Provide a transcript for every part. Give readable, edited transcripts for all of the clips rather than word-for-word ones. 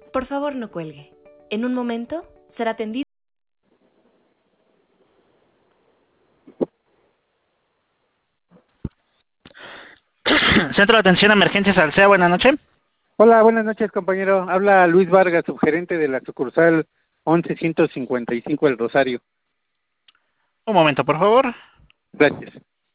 Por favor, no cuelgue. En un momento será atendido. Centro de Atención a Emergencias Alsea, buenas noches. Hola, buenas noches, compañero. Habla Luis Vargas, subgerente de la sucursal 11155 El Rosario. Un momento, por favor. Gracias.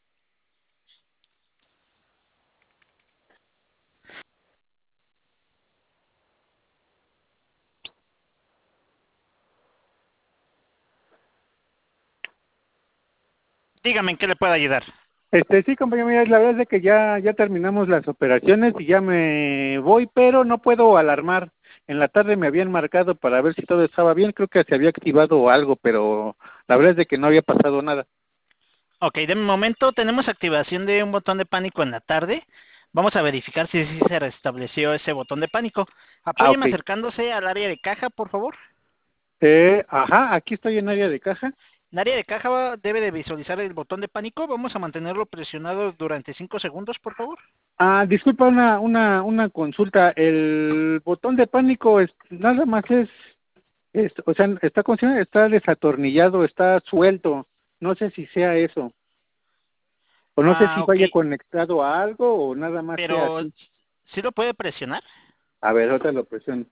Dígame en qué le puedo ayudar. Sí, compañero, mira, la verdad es de que ya terminamos las operaciones y ya me voy, pero no puedo alarmar. En la tarde me habían marcado para ver si todo estaba bien. Creo que se había activado algo, pero la verdad es de que no había pasado nada. Ok, de momento tenemos activación de un botón de pánico en la tarde. Vamos a verificar si sí se restableció ese botón de pánico. Ok. Apóyeme acercándose al área de caja, por favor. Aquí estoy en área de caja. En área de caja debe de visualizar el botón de pánico. Vamos a mantenerlo presionado durante 5 segundos, por favor. Disculpa, una consulta. El botón de pánico nada más o sea, está desatornillado, está suelto. No sé si sea eso. O no sé si Ok, vaya conectado a algo o nada más sea pero así. ¿sí lo puede presionar? A ver, otra lo presiono.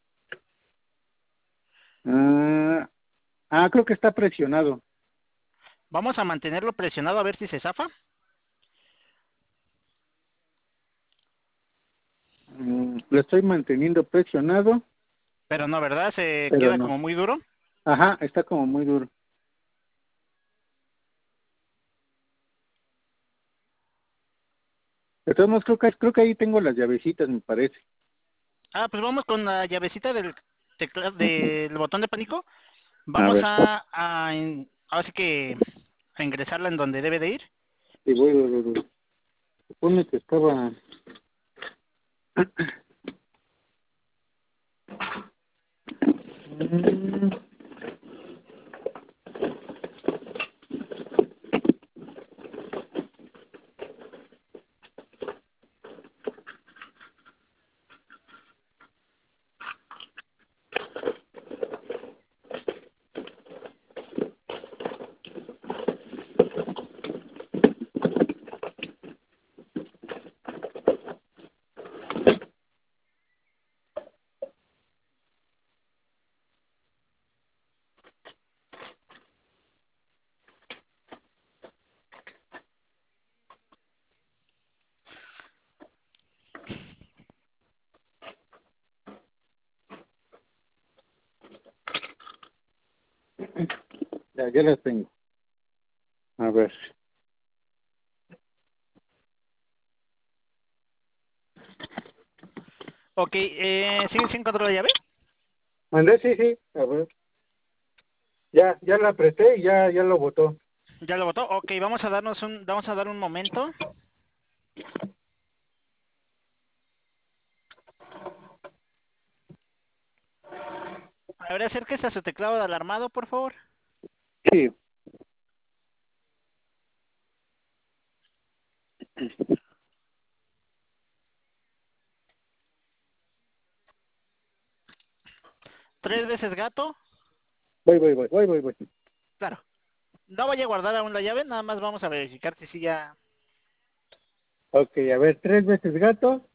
Ah, creo que está presionado. Vamos a mantenerlo presionado a ver si se zafa. Lo estoy manteniendo presionado, Pero no, ¿verdad? Se pero queda no. como muy duro. Está como muy duro. De todos modos, creo que ahí tengo las llavecitas, me parece. Pues vamos con la llavecita del del botón de pánico. A Vamos ver, ahora sí que a ingresarla en donde debe de ir. si voy. Supone que estaba... Mm, ya las tengo. A ver. Ok, ¿sigue sin control la llave? Mandé, sí. A ver. Ya la apreté y ya lo botó. ¿Ya lo botó? Ok, vamos a dar un momento. A ver, acérquese a su teclado de alarmado, por favor. Sí. 3 veces gato. Voy. Claro. No vaya a guardar aún la llave, nada más vamos a verificar si sí ya... Ok, a ver, 3 veces gato.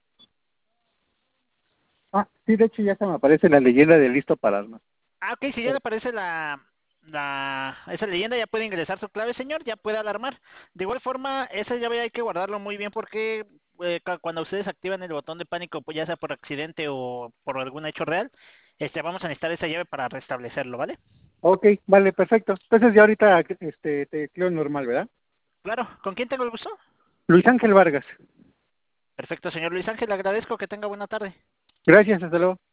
Sí, de hecho ya se me aparece la leyenda de listo para armas. Ok, si ya le aparece esa leyenda, ya puede ingresar su clave, señor, ya puede alarmar. De igual forma, esa llave hay que guardarlo muy bien porque cuando ustedes activan el botón de pánico, pues ya sea por accidente o por algún hecho real, vamos a necesitar esa llave para restablecerlo, ¿vale? Ok, vale, perfecto. Entonces ya ahorita te creo normal, ¿verdad? Claro, ¿con quién tengo el gusto? Luis Ángel Vargas. Perfecto, señor Luis Ángel, le agradezco que tenga buena tarde. Gracias, hasta luego.